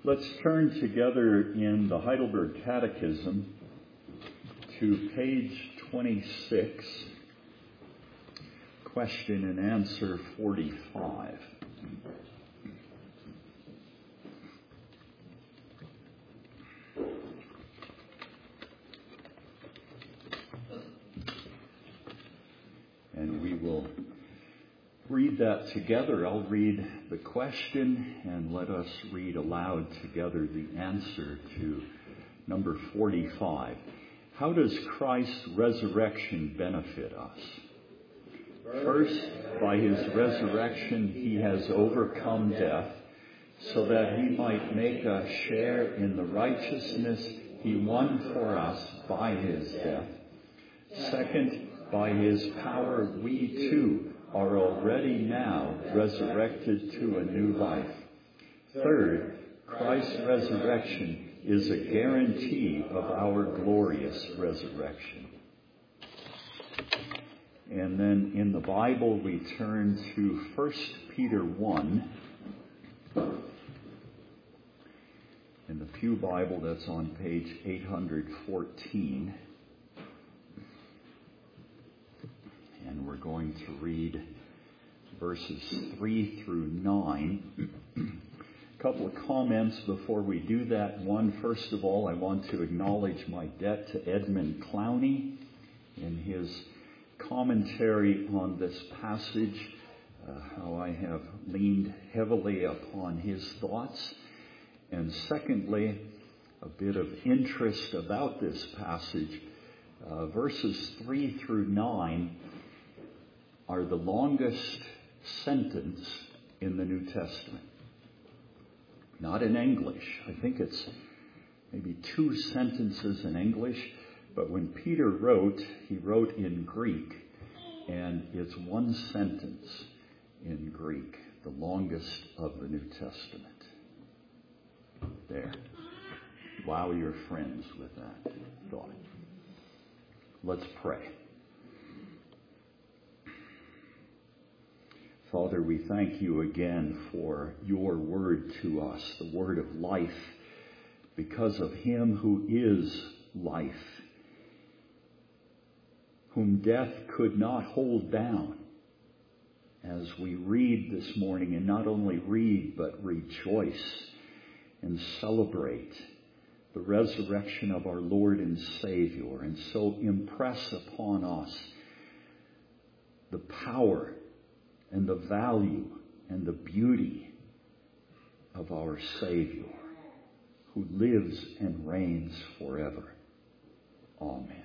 Let's turn together in the Heidelberg Catechism to page 26, question and answer 45. And we will read that together. I'll read the question and let us read aloud together the answer to number 45. How does Christ's resurrection benefit us? First, by his resurrection, he has overcome death so that he might make us share in the righteousness he won for us by his death. Second, by his power, we too are already now resurrected to a new life. Third, Christ's resurrection is a guarantee of our glorious resurrection. And then in the Bible, we turn to 1 Peter 1. In the Pew Bible, that's on page 814. And we're going to read verses 3 through 9. A couple of comments before we do that. One, first of all, I want to acknowledge my debt to Edmund Clowney in his commentary on this passage, how I have leaned heavily upon his thoughts. And secondly, a bit of interest about this passage. Verses 3 through 9 are the longest sentence in the New Testament. Not in English. I think it's maybe 2 sentences in English, but when Peter wrote, he wrote in Greek, and it's 1 sentence in Greek, the longest of the New Testament. There. Wow your friends with that thought. Let's pray. Father, we thank you again for your word to us, the word of life, because of him who is life, whom death could not hold down. As we read this morning, and not only read, but rejoice and celebrate the resurrection of our Lord and Savior, and so impress upon us the power and the value and the beauty of our Savior, who lives and reigns forever. Amen.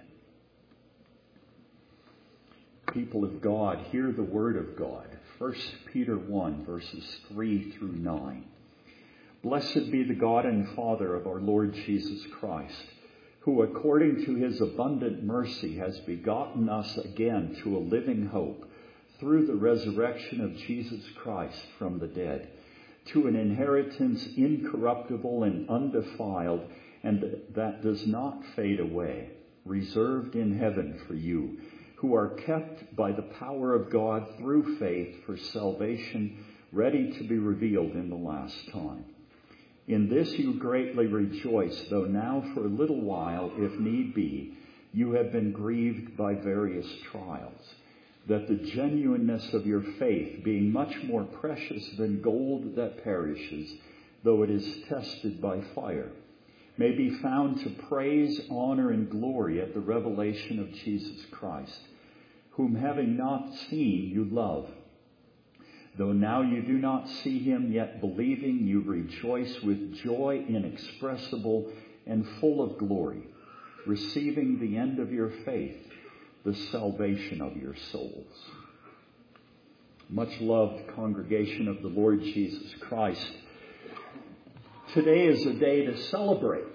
People of God, hear the word of God. 1 Peter 1, verses 3 through 9. Blessed be the God and Father of our Lord Jesus Christ, who according to his abundant mercy has begotten us again to a living hope through the resurrection of Jesus Christ from the dead, to an inheritance incorruptible and undefiled, and that does not fade away, reserved in heaven for you, who are kept by the power of God through faith for salvation, ready to be revealed in the last time. In this you greatly rejoice, though now for a little while, if need be, you have been grieved by various trials, that the genuineness of your faith, being much more precious than gold that perishes, though it is tested by fire, may be found to praise, honor, and glory at the revelation of Jesus Christ, whom having not seen you love. Though now you do not see him, yet believing you rejoice with joy inexpressible and full of glory, receiving the end of your faith, the salvation of your souls. Much loved congregation of the Lord Jesus Christ, today is a day to celebrate.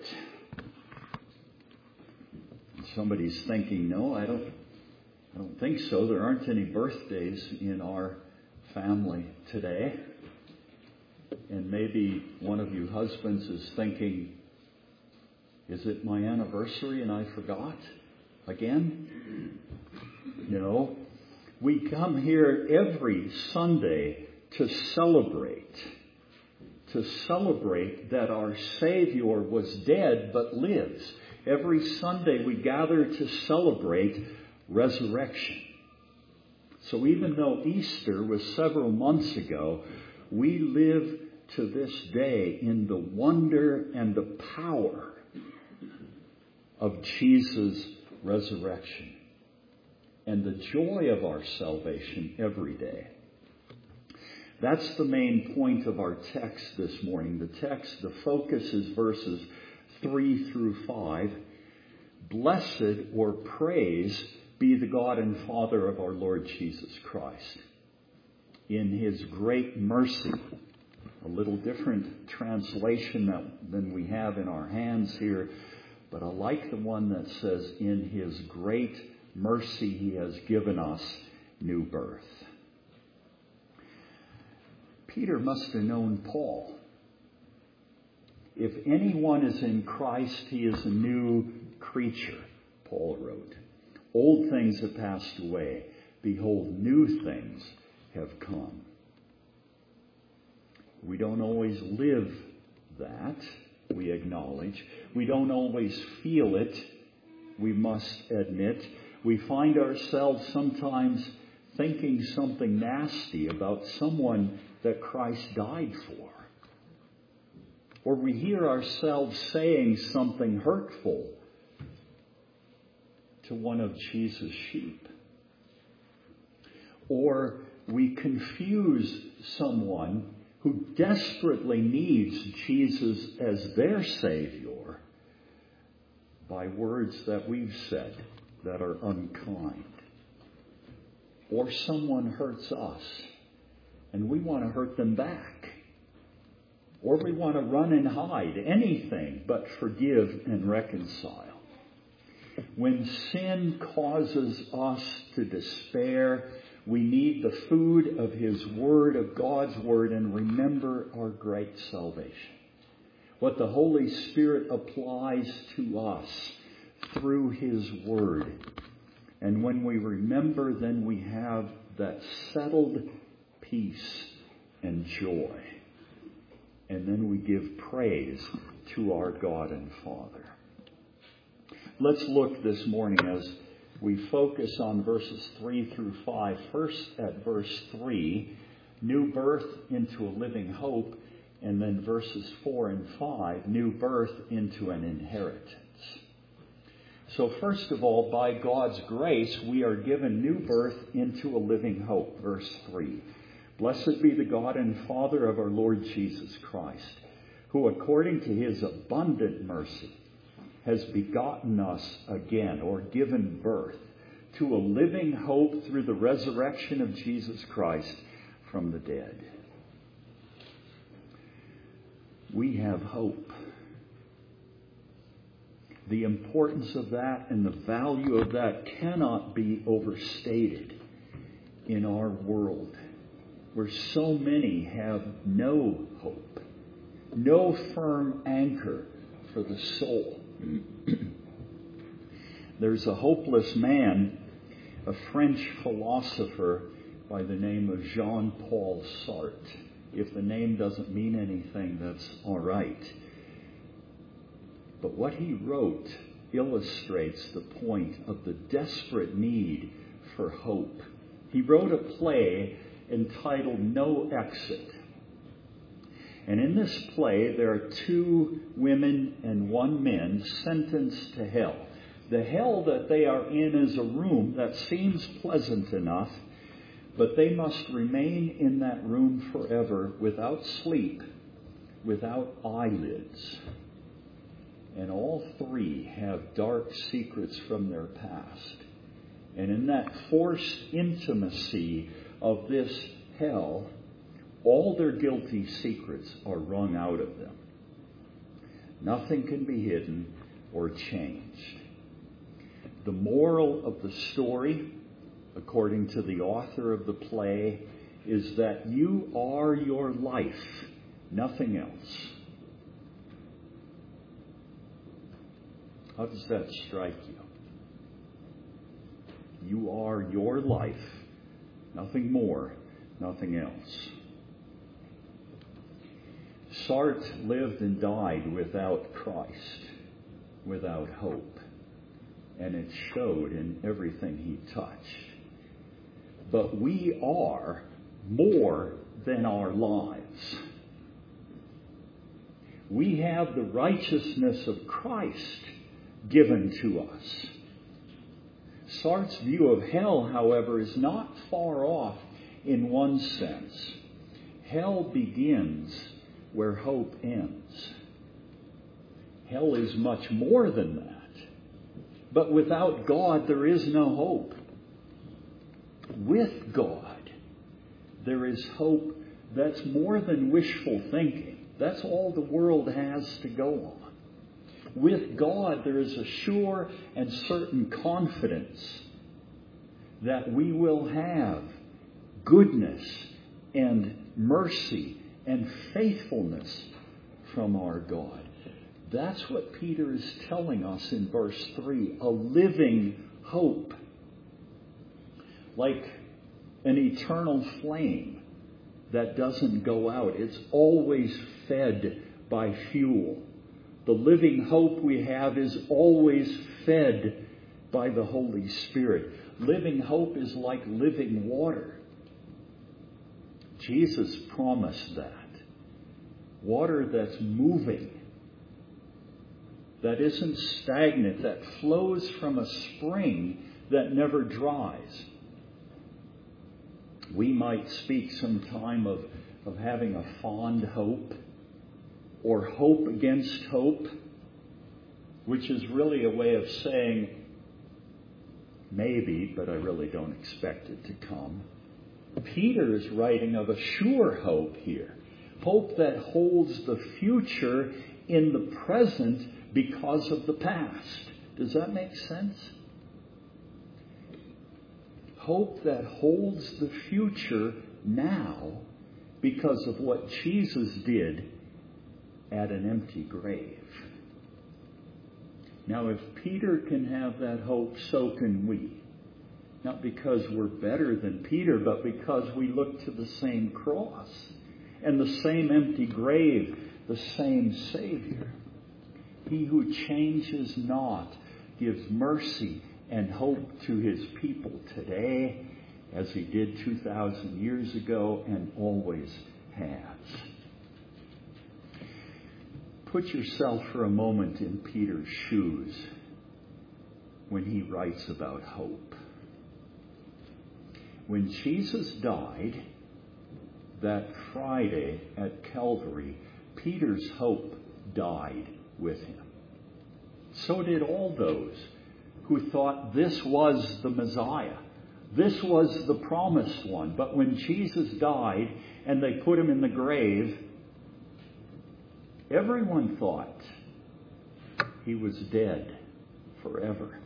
Somebody's thinking, no, I don't think so. There aren't any birthdays in our family today. And maybe one of you husbands is thinking, is it my anniversary and I forgot again? No. We come here every Sunday to celebrate to celebrate that our Savior was dead but lives. Every Sunday we gather to celebrate resurrection. So even though Easter was several months ago, we live to this day in the wonder and the power of Jesus' resurrection and the joy of our salvation every day. That's the main point of our text this morning. The focus is verses 3 through 5. Blessed or praise be the God and Father of our Lord Jesus Christ. In His great mercy, a little different translation than we have in our hands here, but I like the one that says, in His great mercy He has given us new birth. Peter must have known Paul. If anyone is in Christ, he is a new creature, Paul wrote. Old things have passed away. Behold, new things have come. We don't always live that, we acknowledge. We don't always feel it, we must admit. We find ourselves sometimes thinking something nasty about someone that Christ died for. Or we hear ourselves saying something hurtful to one of Jesus' sheep. Or we confuse someone who desperately needs Jesus as their Savior by words that we've said that are unkind. Or someone hurts us and we want to hurt them back. Or we want to run and hide, anything but forgive and reconcile. When sin causes us to despair, we need the food of His Word, of God's Word, and remember our great salvation. What the Holy Spirit applies to us through His Word. And when we remember, then we have that settled peace and joy. And then we give praise to our God and Father. Let's look this morning as we focus on verses 3 through 5. First at verse 3, new birth into a living hope. And then verses 4 and 5, new birth into an inheritance. So first of all, by God's grace, we are given new birth into a living hope. Verse 3. Blessed be the God and Father of our Lord Jesus Christ, who according to His abundant mercy has begotten us again, or given birth, to a living hope through the resurrection of Jesus Christ from the dead. We have hope. The importance of that and the value of that cannot be overstated in our world, where so many have no hope, no firm anchor for the soul. There's a hopeless man, a French philosopher by the name of Jean-Paul Sartre. If the name doesn't mean anything, that's all right. But what he wrote illustrates the point of the desperate need for hope. He wrote a play entitled No Exit. And in this play, there are 2 women and 1 man sentenced to hell. The hell that they are in is a room that seems pleasant enough, but they must remain in that room forever without sleep, without eyelids. And all 3 have dark secrets from their past. And in that forced intimacy of this hell, all their guilty secrets are wrung out of them. Nothing can be hidden or changed. The moral of the story, according to the author of the play, is that you are your life, nothing else. How does that strike you? You are your life, nothing more, nothing else. Sartre lived and died without Christ, without hope. And it showed in everything he touched. But we are more than our lives. We have the righteousness of Christ given to us. Sartre's view of hell, however, is not far off in one sense. Hell begins where hope ends. Hell is much more than that. But without God, there is no hope. With God, there is hope that's more than wishful thinking. That's all the world has to go on. With God, there is a sure and certain confidence that we will have goodness and mercy and faithfulness from our God. That's what Peter is telling us in verse 3, a living hope. Like an eternal flame that doesn't go out. It's always fed by fuel. The living hope we have is always fed by the Holy Spirit. Living hope is like living water. Jesus promised that. Water that's moving, that isn't stagnant, that flows from a spring that never dries. We might speak sometime of having a fond hope or hope against hope, which is really a way of saying maybe, but I really don't expect it to come. Peter is writing of a sure hope here. Hope that holds the future in the present because of the past. Does that make sense? Hope that holds the future now because of what Jesus did at an empty grave. Now, if Peter can have that hope, so can we. Not because we're better than Peter, but because we look to the same cross and the same empty grave, the same Savior. He who changes not gives mercy and hope to his people today, as he did 2,000 years ago and always has. Put yourself for a moment in Peter's shoes when he writes about hope. When Jesus died that Friday at Calvary, Peter's hope died with him. So did all those who thought this was the Messiah. This was the promised one. But when Jesus died and they put him in the grave, everyone thought he was dead forever.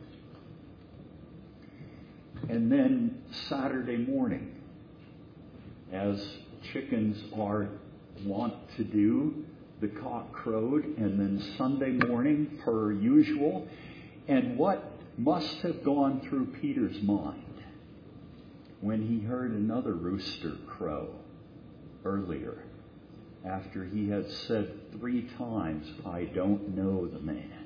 And then Saturday morning, as chickens are wont to do, the cock crowed, and then Sunday morning, per usual. And what must have gone through Peter's mind when he heard another rooster crow earlier, after he had said 3 times, I don't know the man.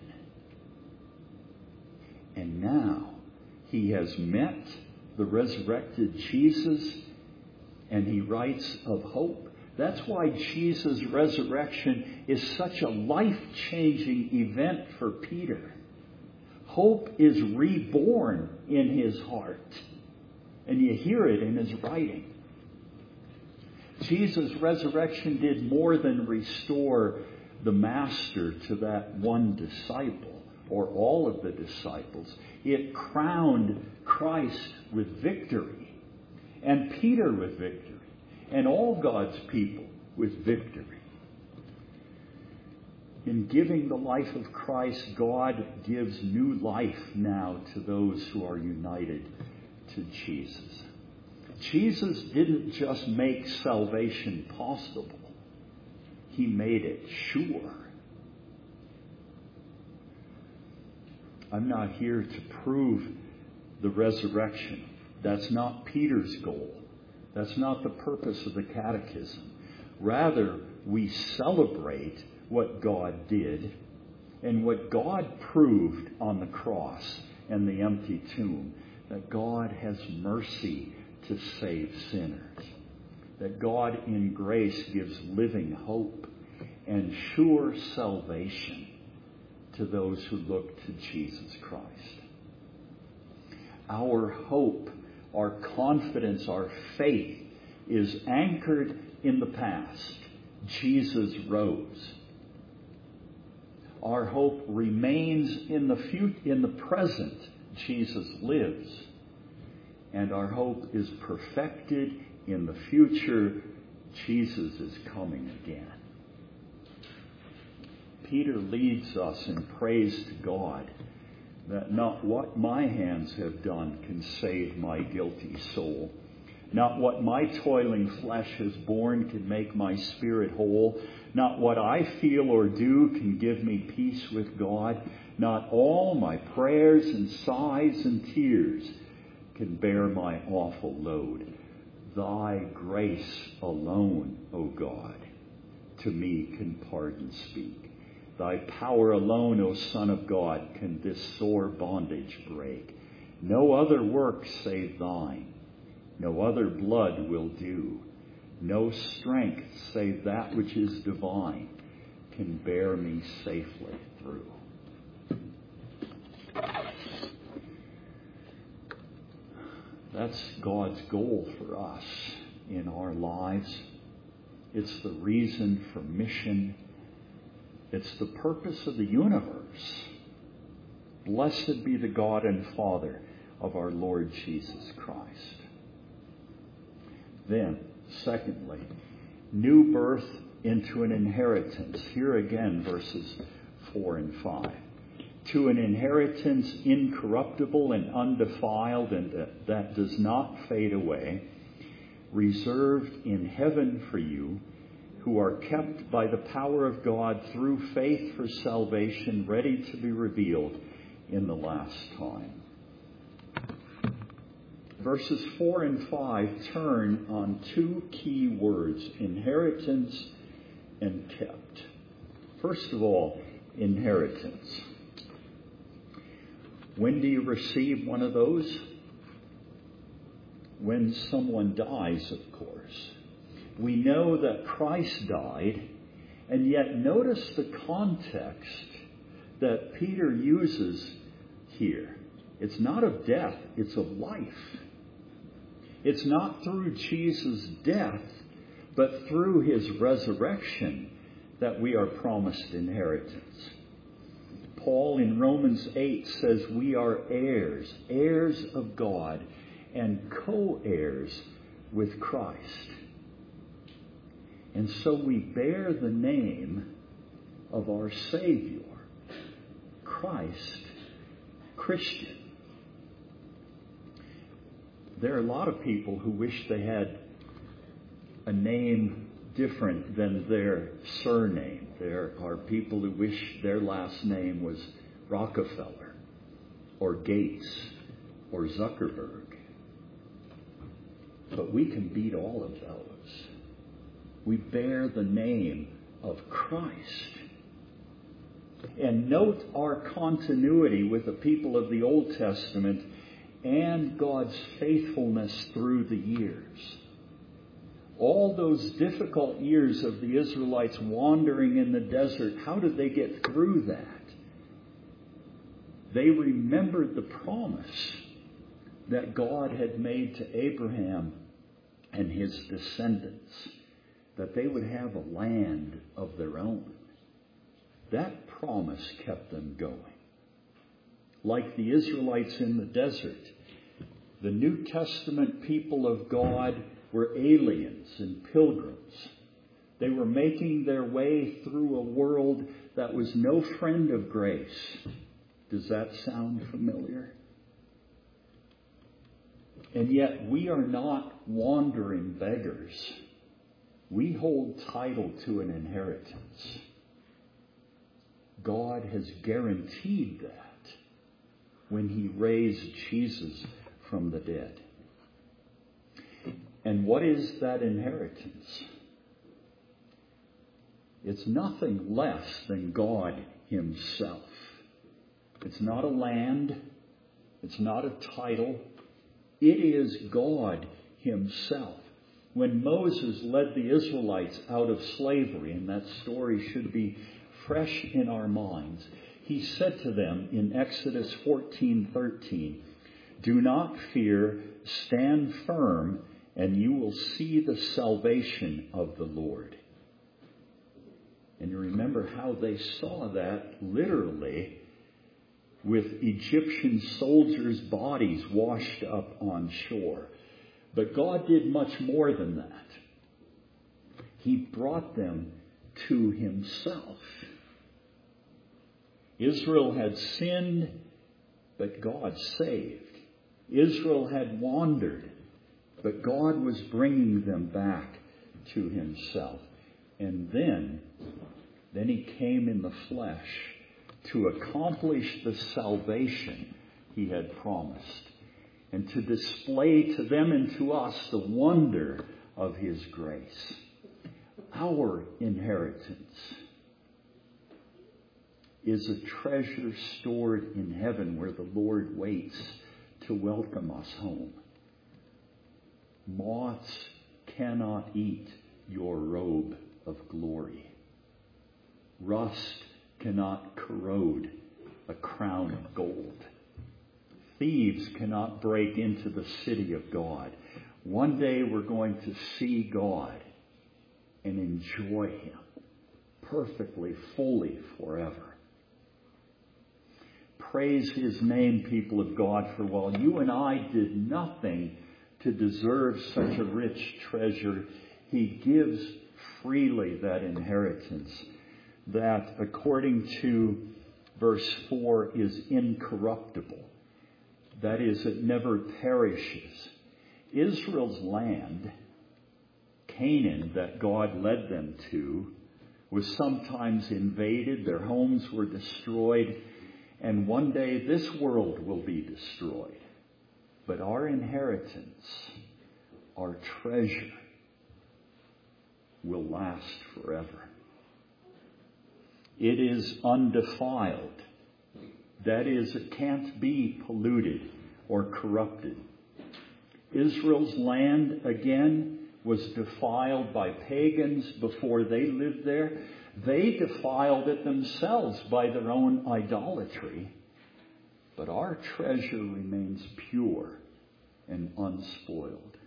And now he has met the resurrected Jesus, and he writes of hope. That's why Jesus' resurrection is such a life-changing event for Peter. Hope is reborn in his heart, and you hear it in his writing. Jesus' resurrection did more than restore the master to that one disciple or all of the disciples. It crowned Christ with victory, and Peter with victory, and all God's people with victory. In giving the life of Christ, God gives new life now to those who are united to Jesus. Jesus didn't just make salvation possible. He made it sure. I'm not here to prove the resurrection. That's not Peter's goal. That's not the purpose of the catechism. Rather, we celebrate what God did and what God proved on the cross and the empty tomb, that God has mercy to save sinners, that God in grace gives living hope and sure salvation to those who look to Jesus Christ. Our hope, our confidence, our faith is anchored in the past. Jesus rose. Our hope remains in the present. Jesus lives. And our hope is perfected in the future. Jesus is coming again. Peter leads us in praise to God that not what my hands have done can save my guilty soul. Not what my toiling flesh has borne can make my spirit whole. Not what I feel or do can give me peace with God. Not all my prayers and sighs and tears can bear my awful load. Thy grace alone, O God, to me can pardon speak. Thy power alone, O Son of God, can this sore bondage break. No other work save thine. No other blood will do. No strength save that which is divine can bear me safely through. That's God's goal for us in our lives. It's the reason for mission. It's the purpose of the universe. Blessed be the God and Father of our Lord Jesus Christ. Then, secondly, new birth into an inheritance. Here again, verses 4 and 5. To an inheritance incorruptible and undefiled, and that does not fade away, reserved in heaven for you, who are kept by the power of God through faith for salvation, ready to be revealed in the last time. Verses 4 and 5 turn on two key words, inheritance and kept. First of all, inheritance. When do you receive one of those? When someone dies, of course. We know that Christ died, and yet notice the context that Peter uses here. It's not of death, it's of life. It's not through Jesus' death, but through his resurrection that we are promised inheritance. Paul in Romans 8 says we are heirs, heirs of God, and co-heirs with Christ. And so we bear the name of our Savior, Christ, Christian. There are a lot of people who wish they had a name different than their surname. There are people who wish their last name was Rockefeller or Gates or Zuckerberg. But we can beat all of those. We bear the name of Christ. And note our continuity with the people of the Old Testament and God's faithfulness through the years. All those difficult years of the Israelites wandering in the desert, how did they get through that? They remembered the promise that God had made to Abraham and his descendants, that they would have a land of their own. That promise kept them going. Like the Israelites in the desert, the New Testament people of God were aliens and pilgrims. They were making their way through a world that was no friend of grace. Does that sound familiar? And yet we are not wandering beggars. We hold title to an inheritance. God has guaranteed that when he raised Jesus from the dead. And what is that inheritance? It's nothing less than God himself. It's not a land. It's not a title. It is God himself. When Moses led the Israelites out of slavery, and that story should be fresh in our minds, he said to them in Exodus 14:13, "Do not fear, stand firm, and you will see the salvation of the Lord." And you remember how they saw that literally with Egyptian soldiers' bodies washed up on shore. But God did much more than that. He brought them to himself. Israel had sinned, but God saved. Israel had wandered, but God was bringing them back to himself. And then he came in the flesh to accomplish the salvation he had promised, and to display to them and to us the wonder of his grace. Our inheritance is a treasure stored in heaven where the Lord waits to welcome us home. Moths cannot eat your robe of glory. Rust cannot corrode a crown of gold. Thieves cannot break into the city of God. One day we're going to see God and enjoy him perfectly, fully, forever. Praise his name, people of God, for while you and I did nothing to deserve such a rich treasure, he gives freely that inheritance that, according to verse 4, is incorruptible. That is, it never perishes. Israel's land, Canaan, that God led them to, was sometimes invaded. Their homes were destroyed. And one day this world will be destroyed. But our inheritance, our treasure, will last forever. It is undefiled. That is, it can't be polluted or corrupted. Israel's land, again, was defiled by pagans before they lived there. They defiled it themselves by their own idolatry. But our treasure remains pure and unspoiled.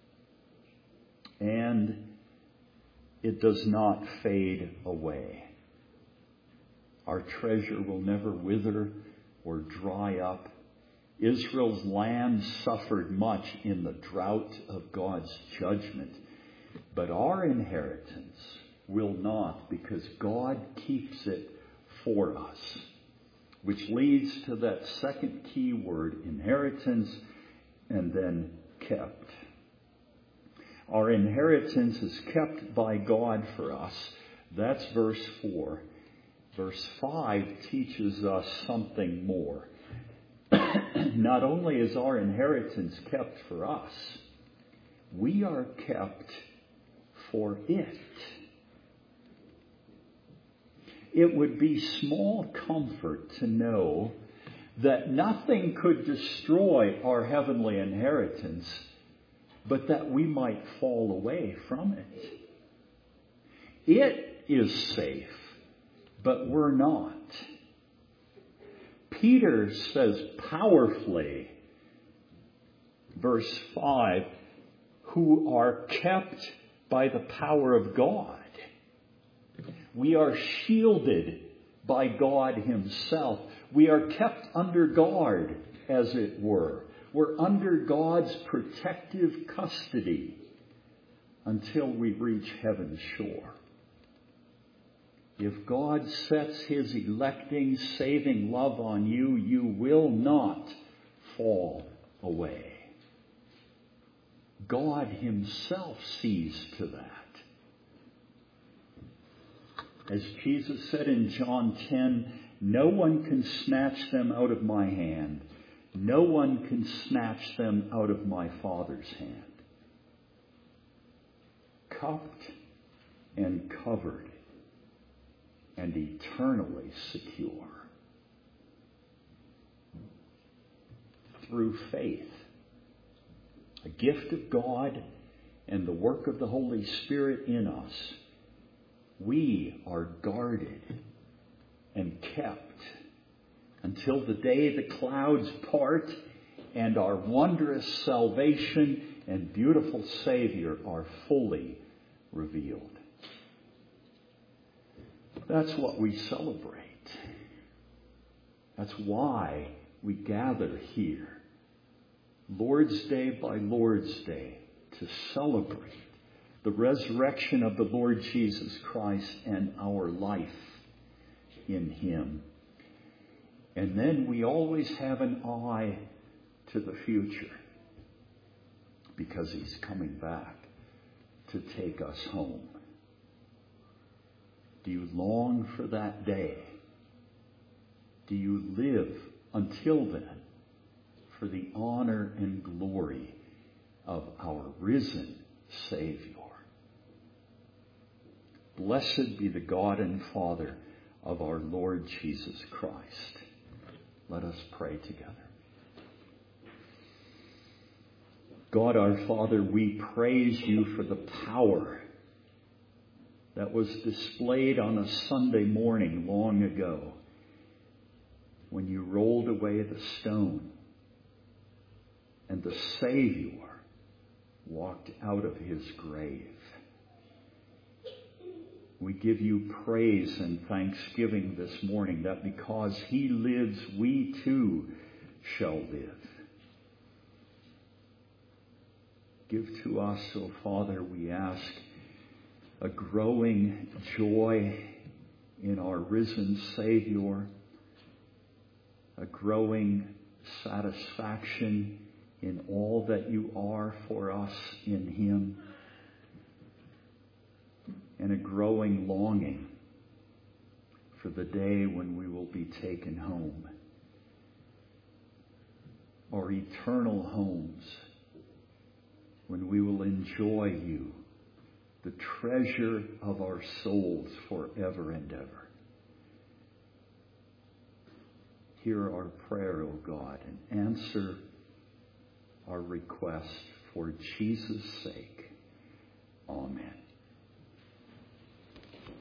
And it does not fade away. Our treasure will never wither or dry up. Israel's land suffered much in the drought of God's judgment. But our inheritance will not, because God keeps it for us. Which leads to that second key word, inheritance, and then kept. Our inheritance is kept by God for us. That's verse 4. Verse 5 teaches us something more. Not only is our inheritance kept for us, we are kept for it. It would be small comfort to know that nothing could destroy our heavenly inheritance, but that we might fall away from it. It is safe, but we're not. Peter says powerfully, verse 5, who are kept by the power of God. We are shielded by God himself. We are kept under guard, as it were. We're under God's protective custody until we reach heaven's shore. If God sets his electing, saving love on you, you will not fall away. God himself sees to that. As Jesus said in John 10, no one can snatch them out of my hand. No one can snatch them out of my Father's hand. Cupped and covered and eternally secure. Through faith, a gift of God and the work of the Holy Spirit in us, we are guarded and kept until the day the clouds part and our wondrous salvation and beautiful Savior are fully revealed. That's what we celebrate. That's why we gather here, Lord's Day by Lord's Day, to celebrate the resurrection of the Lord Jesus Christ and our life in Him. And then we always have an eye to the future, because He's coming back to take us home. Do you long for that day? Do you live until then for the honor and glory of our risen Savior? Blessed be the God and Father of our Lord Jesus Christ. Let us pray together. God our Father, we praise you for the power that was displayed on a Sunday morning long ago when you rolled away the stone and the Savior walked out of his grave. We give you praise and thanksgiving this morning that because he lives, we too shall live. Give to us, O Father, we ask, a growing joy in our risen Savior, a growing satisfaction in all that you are for us in him, and a growing longing for the day when we will be taken home, our eternal homes, when we will enjoy you, the treasure of our souls forever and ever. Hear our prayer, O God, and answer our request for Jesus' sake. Amen.